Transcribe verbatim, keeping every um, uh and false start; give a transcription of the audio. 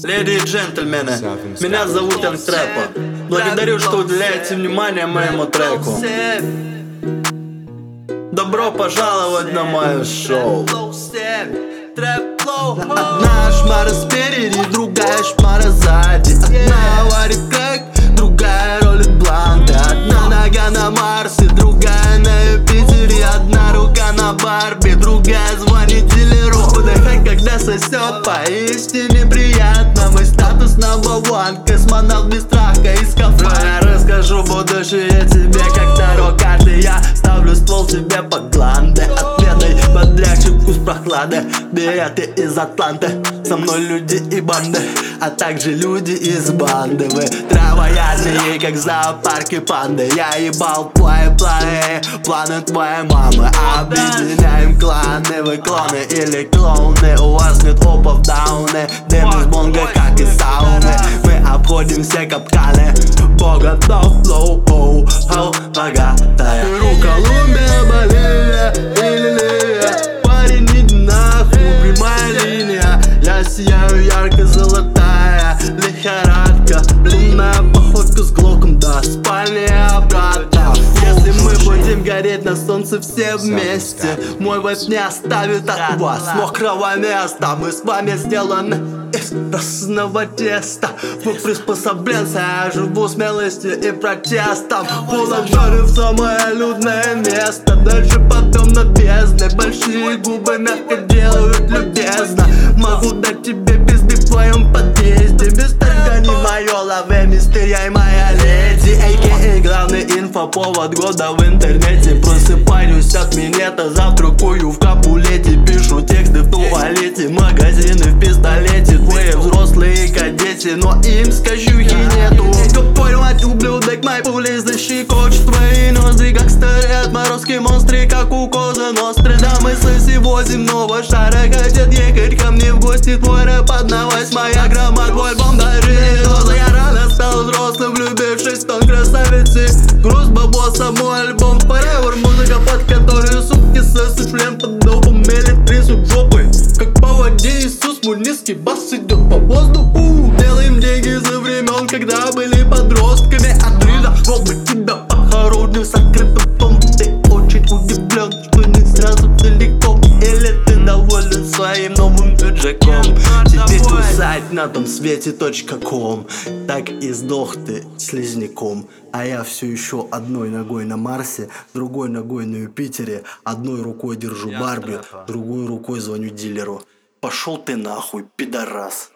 Леди и джентльмены, меня зовут Янг Трэпа. Благодарю, что уделяете внимание моему треку. Добро пожаловать на мое шоу. Одна шмара спереди, другая шмара сзади. Одна варит кэк, другая ролит бланты. Одна нога на Марсе, другая на Юпитере. Одна рука на Барби, другая звонит дилеру. Вдыхать, когда сосет, поистине приятно. Мой статус number one, космонавт без страха и скафандра. Я расскажу будущее тебе, как таро карты. Я ставлю ствол тебе под гланды. Отведай бодрящий вкус прохлады. Билеты из Атланты, со мной люди и банды, а также люди из банды. Вы травоядные, как в зоопарке панды. Я ебал твои планы, планы твоей мамы. Объединяем кланы, вы клоны или клоуны. У вас нет опов, дауны, дым из бонга, как из сауны. Мы обходим все капканы, бога готов, флоу, оу, оу, богатая. Рука Колумбия, Боливия, или парень, иди нахуй, прямая линия. Я сияю ярко-золотая лихорадка. Лунная походка с глоком до спальни обратно. Если мы будем гореть на солнце все вместе, мой вайп не оставит от вас мокрого места. Мы с вами сделаны из разного теста. Мы приспособленцы, я живу смелостью и протестом. Положили в самое людное место, дальше потом над бездной. Большие губы мягко делают любезно. Могу дать тебе пизды в твоем подъезде. Мистер Гани, мое лаве, мистер, я и моя леди. а ка а главный инфоповод года в интернете. Просыпаюсь от минета, завтракаю в капулете. Пишу тексты в туалете, магазины в пистолете. Твои взрослые кадети, но им скажухи нету. Твою мать, ублюдок, мои пули защекочут твои ноздри, как старые отморозки монстры, как у Коза Ностры. Да, мы со всего земного шара хотят ехать ко мне в гости. Твой рэп одна восьмая грамма, твой альбом даже не доза. Я рано стал взрослым, влюбившись в тон красавицы. Груз бабоса, мой альбом forever. Музыка, под которую сутки сосут член под допом, мелит трясут жопы, как по воде Иисус. Мой низкий бас идет по воздуху. Делаем деньги за времен, когда были подростками. Отрыда, робот, тебя похороню сокрытым том. Ты очень удивлен, что не сразу целиком. Или ты доволен своим новым пиджаком? Тебе тусать на том свете точка ком. Так и сдох ты слизняком. А я все еще одной ногой на Марсе, другой ногой на Юпитере. Одной рукой держу Барби, другой рукой звоню дилеру. Пошел ты нахуй, пидорас.